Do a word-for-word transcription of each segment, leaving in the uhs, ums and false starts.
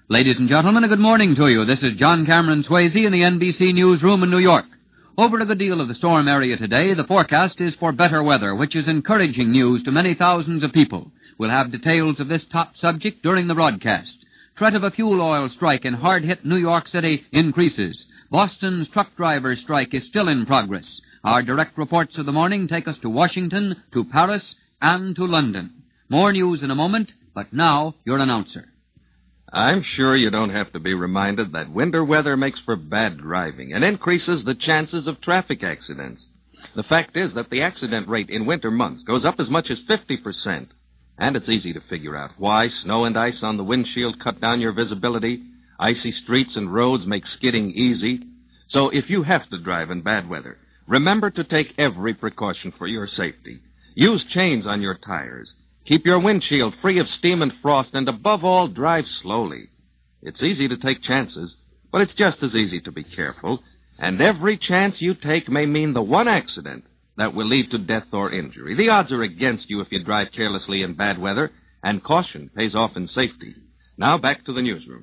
Ladies and gentlemen, a good morning to you. This is John Cameron Swayze in the N B C newsroom in New York. Over a good deal of the storm area today, the forecast is for better weather, which is encouraging news to many thousands of people. We'll have details of this top subject during the broadcast. Threat of a fuel oil strike in hard-hit New York City increases. Boston's truck drivers' strike is still in progress. Our direct reports of the morning take us to Washington, to Paris, and to London. More news in a moment, but now your announcer. I'm sure you don't have to be reminded that winter weather makes for bad driving and increases the chances of traffic accidents. The fact is that the accident rate in winter months goes up as much as fifty percent. And it's easy to figure out why snow and ice on the windshield cut down your visibility. Icy streets and roads make skidding easy. So if you have to drive in bad weather, remember to take every precaution for your safety. Use chains on your tires. Keep your windshield free of steam and frost, and above all, drive slowly. It's easy to take chances, but it's just as easy to be careful, and every chance you take may mean the one accident that will lead to death or injury. The odds are against you if you drive carelessly in bad weather, and caution pays off in safety. Now back to the newsroom.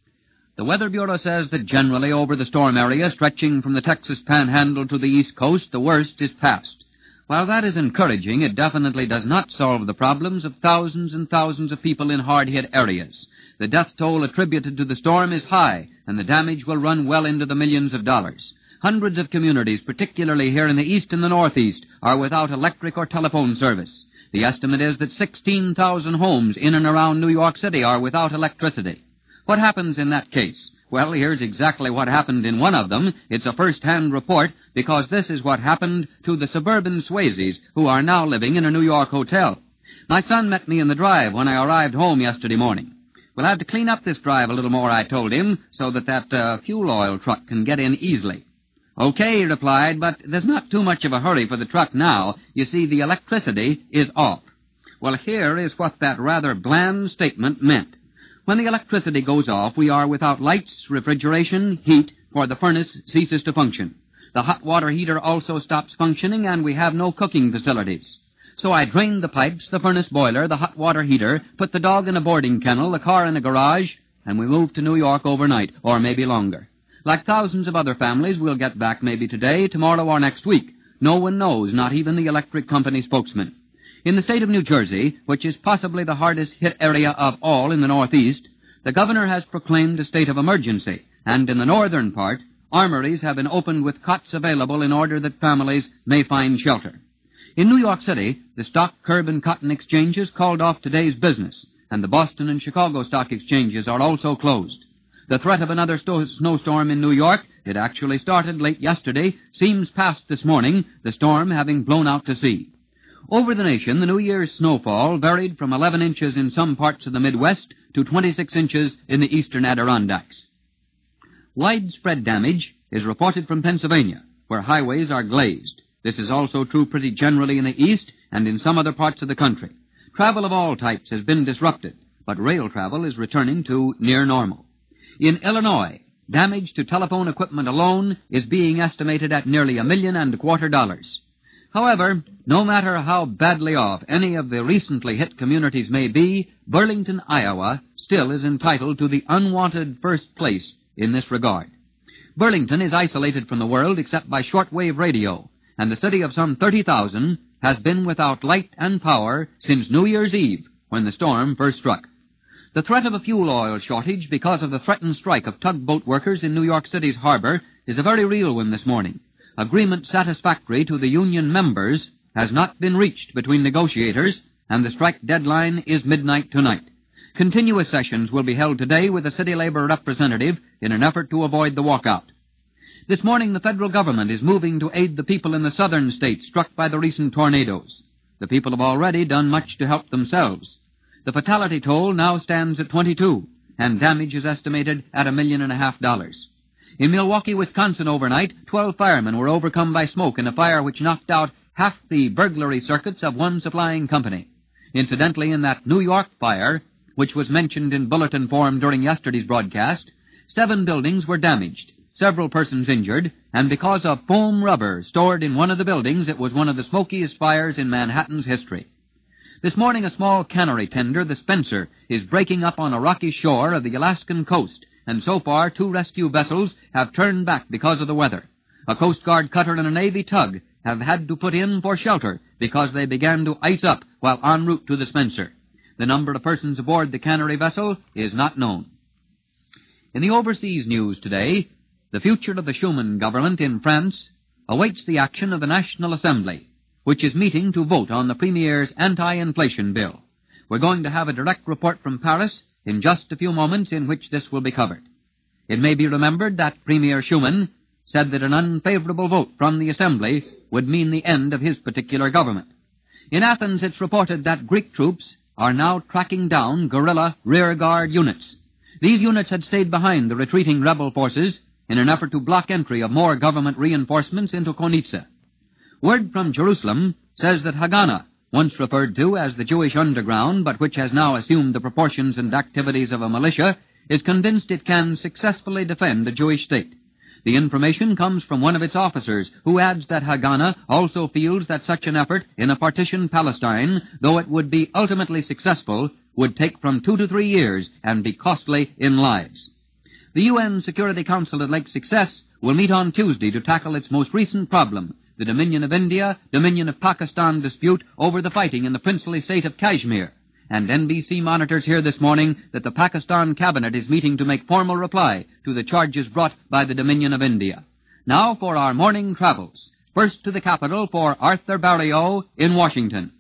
The Weather Bureau says that generally over the storm area stretching from the Texas Panhandle to the East Coast, the worst is past. While that is encouraging, it definitely does not solve the problems of thousands and thousands of people in hard-hit areas. The death toll attributed to the storm is high, and the damage will run well into the millions of dollars. Hundreds of communities, particularly here in the east and the northeast, are without electric or telephone service. The estimate is that sixteen thousand homes in and around New York City are without electricity. What happens in that case? Well, here's exactly what happened in one of them. It's a first-hand report, because this is what happened to the suburban Swayzes, who are now living in a New York hotel. My son met me in the drive when I arrived home yesterday morning. We'll have to clean up this drive a little more, I told him, so that that uh, fuel oil truck can get in easily. Okay, he replied, but there's not too much of a hurry for the truck now. You see, the electricity is off. Well, here is what that rather bland statement meant. When the electricity goes off, we are without lights, refrigeration, heat, for the furnace ceases to function. The hot water heater also stops functioning, and we have no cooking facilities. So I drained the pipes, the furnace boiler, the hot water heater, put the dog in a boarding kennel, the car in a garage, and we moved to New York overnight, or maybe longer. Like thousands of other families, we'll get back maybe today, tomorrow, or next week. No one knows, not even the electric company spokesman. In the state of New Jersey, which is possibly the hardest-hit area of all in the Northeast, the governor has proclaimed a state of emergency, and in the northern part, armories have been opened with cots available in order that families may find shelter. In New York City, the stock, curb, and cotton exchanges called off today's business, and the Boston and Chicago stock exchanges are also closed. The threat of another sto- snowstorm in New York, it actually started late yesterday, seems past this morning, the storm having blown out to sea. Over the nation, the New Year's snowfall varied from eleven inches in some parts of the Midwest to twenty-six inches in the eastern Adirondacks. Widespread damage is reported from Pennsylvania, where highways are glazed. This is also true pretty generally in the east and in some other parts of the country. Travel of all types has been disrupted, but rail travel is returning to near normal. In Illinois, damage to telephone equipment alone is being estimated at nearly a million and a quarter dollars. However, no matter how badly off any of the recently hit communities may be, Burlington, Iowa, still is entitled to the unwanted first place in this regard. Burlington is isolated from the world except by shortwave radio, and the city of some thirty thousand has been without light and power since New Year's Eve, when the storm first struck. The threat of a fuel oil shortage because of the threatened strike of tugboat workers in New York City's harbor is a very real one this morning. Agreement satisfactory to the union members has not been reached between negotiators, and the strike deadline is midnight tonight. Continuous sessions will be held today with the city labor representative in an effort to avoid the walkout. This morning, the federal government is moving to aid the people in the southern states struck by the recent tornadoes. The people have already done much to help themselves. The fatality toll now stands at twenty-two, and damage is estimated at a million and a half dollars. In Milwaukee, Wisconsin overnight, twelve firemen were overcome by smoke in a fire which knocked out half the burglary circuits of one supplying company. Incidentally, in that New York fire, which was mentioned in bulletin form during yesterday's broadcast, seven buildings were damaged, several persons injured, and because of foam rubber stored in one of the buildings, it was one of the smokiest fires in Manhattan's history. This morning, a small cannery tender, the Spencer, is breaking up on a rocky shore of the Alaskan coast, and so far two rescue vessels have turned back because of the weather. A Coast Guard cutter and a Navy tug have had to put in for shelter because they began to ice up while en route to the Spencer. The number of persons aboard the cannery vessel is not known. In the overseas news today, the future of the Schuman government in France awaits the action of the National Assembly, which is meeting to vote on the Premier's anti-inflation bill. We're going to have a direct report from Paris in just a few moments in which this will be covered. It may be remembered that Premier Schuman said that an unfavorable vote from the Assembly would mean the end of his particular government. In Athens, it's reported that Greek troops are now tracking down guerrilla rearguard units. These units had stayed behind the retreating rebel forces in an effort to block entry of more government reinforcements into Konitsa. Word from Jerusalem says that Haganah, once referred to as the Jewish underground, but which has now assumed the proportions and activities of a militia, is convinced it can successfully defend the Jewish state. The information comes from one of its officers, who adds that Haganah also feels that such an effort in a partitioned Palestine, though it would be ultimately successful, would take from two to three years and be costly in lives. The U N Security Council at Lake Success will meet on Tuesday to tackle its most recent problem, the Dominion of India, Dominion of Pakistan dispute over the fighting in the princely state of Kashmir. And N B C monitors here this morning that the Pakistan cabinet is meeting to make formal reply to the charges brought by the Dominion of India. Now for our morning travels. First to the capital for Arthur Barrio in Washington.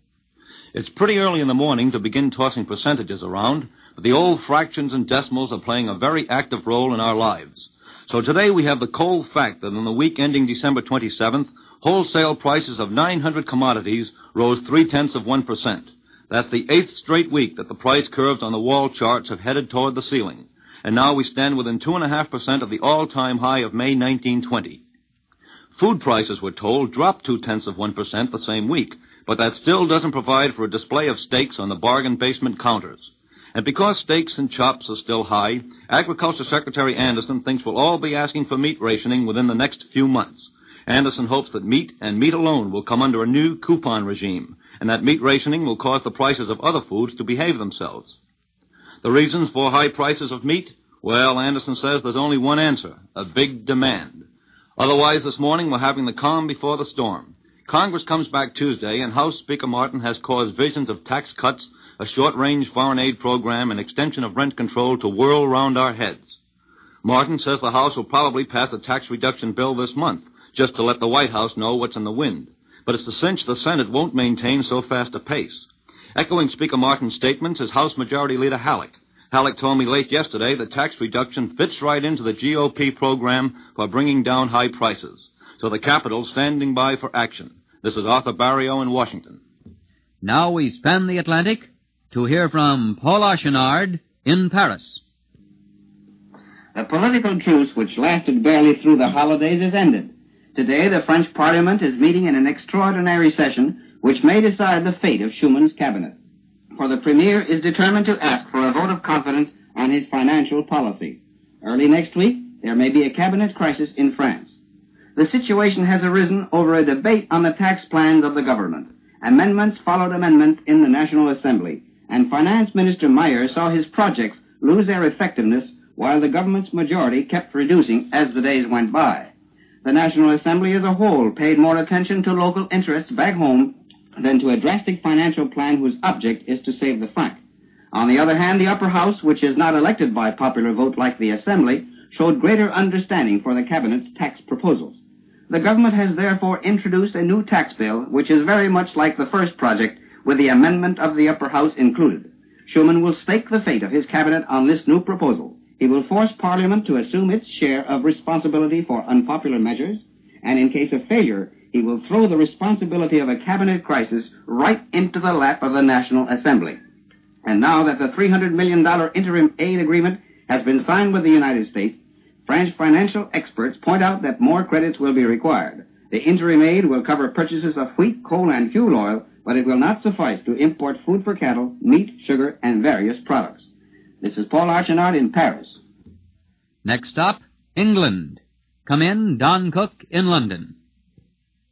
It's pretty early in the morning to begin tossing percentages around, but the old fractions and decimals are playing a very active role in our lives. So today we have the cold fact that in the week ending December twenty-seventh, wholesale prices of nine hundred commodities rose three-tenths of one percent. That's the eighth straight week that the price curves on the wall charts have headed toward the ceiling. And now we stand within two point five percent of the all-time high of May nineteen twenty. Food prices, we're told, dropped two-tenths of one percent the same week, but that still doesn't provide for a display of steaks on the bargain basement counters. And because steaks and chops are still high, Agriculture Secretary Anderson thinks we'll all be asking for meat rationing within the next few months. Anderson hopes that meat and meat alone will come under a new coupon regime, and that meat rationing will cause the prices of other foods to behave themselves. The reasons for high prices of meat? Well, Anderson says there's only one answer, a big demand. Otherwise, this morning we're having the calm before the storm. Congress comes back Tuesday, and House Speaker Martin has caused visions of tax cuts, a short-range foreign aid program, and extension of rent control to whirl round our heads. Martin says the House will probably pass a tax reduction bill this month, just to let the White House know what's in the wind. But it's a cinch the Senate won't maintain so fast a pace. Echoing Speaker Martin's statements is House Majority Leader Halleck. Halleck told me late yesterday that tax reduction fits right into the G O P program for bringing down high prices. So the Capitol's standing by for action. This is Arthur Barrio in Washington. Now we span the Atlantic to hear from Paul Archinard in Paris. The political truce which lasted barely through the holidays is ended. Today, the French Parliament is meeting in an extraordinary session which may decide the fate of Schuman's cabinet. For the Premier is determined to ask for a vote of confidence on his financial policy. Early next week, there may be a cabinet crisis in France. The situation has arisen over a debate on the tax plans of the government. Amendments followed amendments in the National Assembly, and Finance Minister Meyer saw his projects lose their effectiveness while the government's majority kept reducing as the days went by. The National Assembly as a whole paid more attention to local interests back home than to a drastic financial plan whose object is to save the franc. On the other hand, the upper house, which is not elected by popular vote like the Assembly, showed greater understanding for the Cabinet's tax proposals. The government has therefore introduced a new tax bill, which is very much like the first project, with the amendment of the upper house included. Schuman will stake the fate of his Cabinet on this new proposal. He will force Parliament to assume its share of responsibility for unpopular measures, and in case of failure, he will throw the responsibility of a cabinet crisis right into the lap of the National Assembly. And now that the three hundred million dollars interim aid agreement has been signed with the United States, French financial experts point out that more credits will be required. The interim aid will cover purchases of wheat, coal, and fuel oil, but it will not suffice to import food for cattle, meat, sugar, and various products. This is Paul Archinard in Paris. Next stop, England. Come in, Don Cook in London.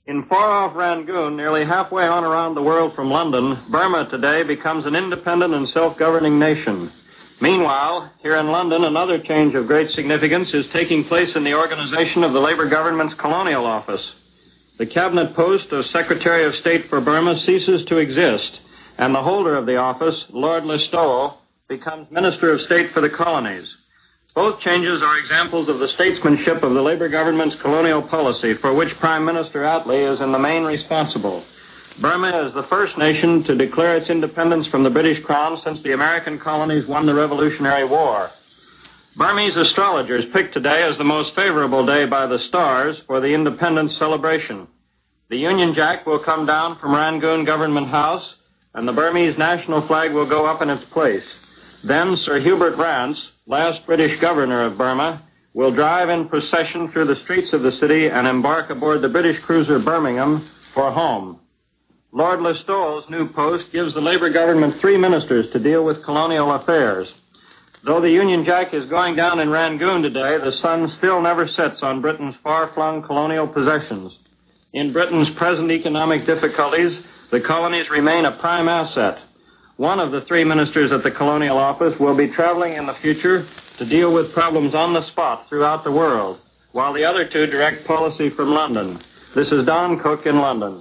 In far-off Rangoon, nearly halfway on around the world from London, Burma today becomes an independent and self-governing nation. Meanwhile, here in London, another change of great significance is taking place in the organization of the Labour government's colonial office. The cabinet post of Secretary of State for Burma ceases to exist, and the holder of the office, Lord Listowel, becomes Minister of State for the colonies. Both changes are examples of the statesmanship of the Labour government's colonial policy, for which Prime Minister Attlee is in the main responsible. Burma is the first nation to declare its independence from the British Crown since the American colonies won the Revolutionary War. Burmese astrologers picked today as the most favorable day by the stars for the independence celebration. The Union Jack will come down from Rangoon Government House, and the Burmese national flag will go up in its place. Then Sir Hubert Rance, last British governor of Burma, will drive in procession through the streets of the city and embark aboard the British cruiser Birmingham for home. Lord Listowel's new post gives the Labour government three ministers to deal with colonial affairs. Though the Union Jack is going down in Rangoon today, the sun still never sets on Britain's far-flung colonial possessions. In Britain's present economic difficulties, the colonies remain a prime asset. One of the three ministers at the colonial office will be traveling in the future to deal with problems on the spot throughout the world, while the other two direct policy from London. This is Don Cook in London.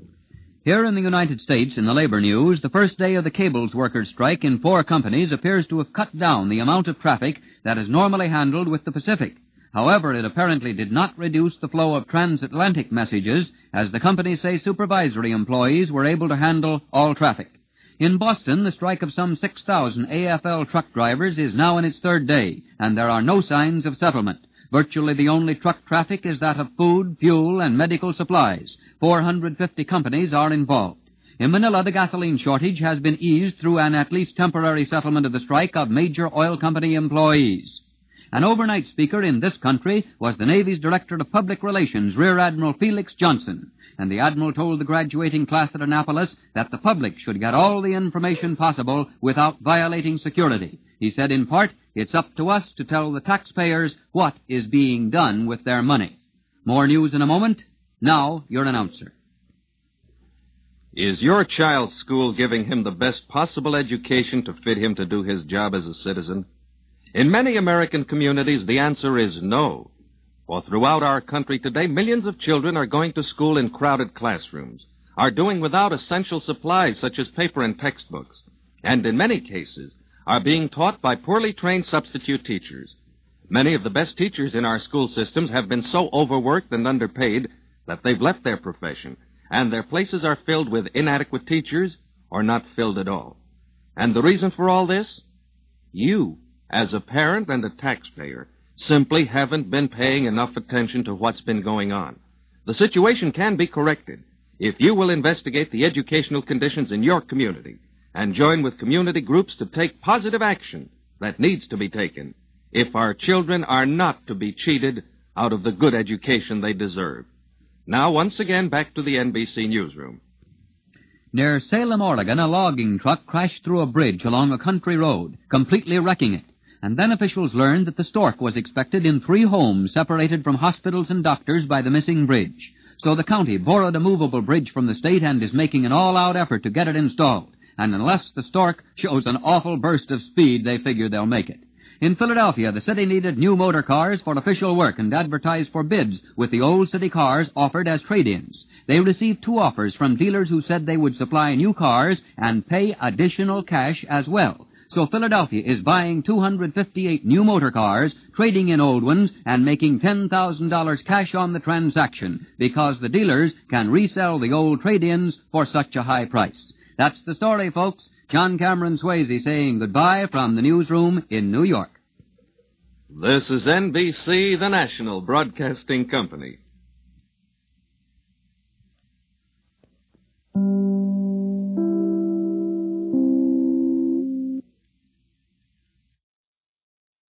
Here in the United States, in the labor news, the first day of the cables workers' strike in four companies appears to have cut down the amount of traffic that is normally handled with the Pacific. However, it apparently did not reduce the flow of transatlantic messages, as the companies say supervisory employees were able to handle all traffic. In Boston, the strike of some six thousand A F L truck drivers is now in its third day, and there are no signs of settlement. Virtually the only truck traffic is that of food, fuel, and medical supplies. four hundred fifty companies are involved. In Manila, the gasoline shortage has been eased through an at least temporary settlement of the strike of major oil company employees. An overnight speaker in this country was the Navy's Director of Public Relations, Rear Admiral Felix Johnson, and the Admiral told the graduating class at Annapolis that the public should get all the information possible without violating security. He said, in part, it's up to us to tell the taxpayers what is being done with their money. More news in a moment. Now, your announcer. Is your child's school giving him the best possible education to fit him to do his job as a citizen? In many American communities, the answer is no. For throughout our country today, millions of children are going to school in crowded classrooms, are doing without essential supplies such as paper and textbooks, and in many cases are being taught by poorly trained substitute teachers. Many of the best teachers in our school systems have been so overworked and underpaid that they've left their profession, and their places are filled with inadequate teachers or not filled at all. And the reason for all this? You, as a parent and a taxpayer, simply haven't been paying enough attention to what's been going on. The situation can be corrected if you will investigate the educational conditions in your community and join with community groups to take positive action that needs to be taken if our children are not to be cheated out of the good education they deserve. Now, once again, back to the N B C newsroom. Near Salem, Oregon, a logging truck crashed through a bridge along a country road, completely wrecking it. And then officials learned that the stork was expected in three homes separated from hospitals and doctors by the missing bridge. So the county borrowed a movable bridge from the state and is making an all-out effort to get it installed. And unless the stork shows an awful burst of speed, they figure they'll make it. In Philadelphia, the city needed new motor cars for official work and advertised for bids with the old city cars offered as trade-ins. They received two offers from dealers who said they would supply new cars and pay additional cash as well. So Philadelphia is buying two hundred fifty-eight new motor cars, trading in old ones, and making ten thousand dollars cash on the transaction because the dealers can resell the old trade-ins for such a high price. That's the story, folks. John Cameron Swayze saying goodbye from the newsroom in New York. This is N B C, the national broadcasting company.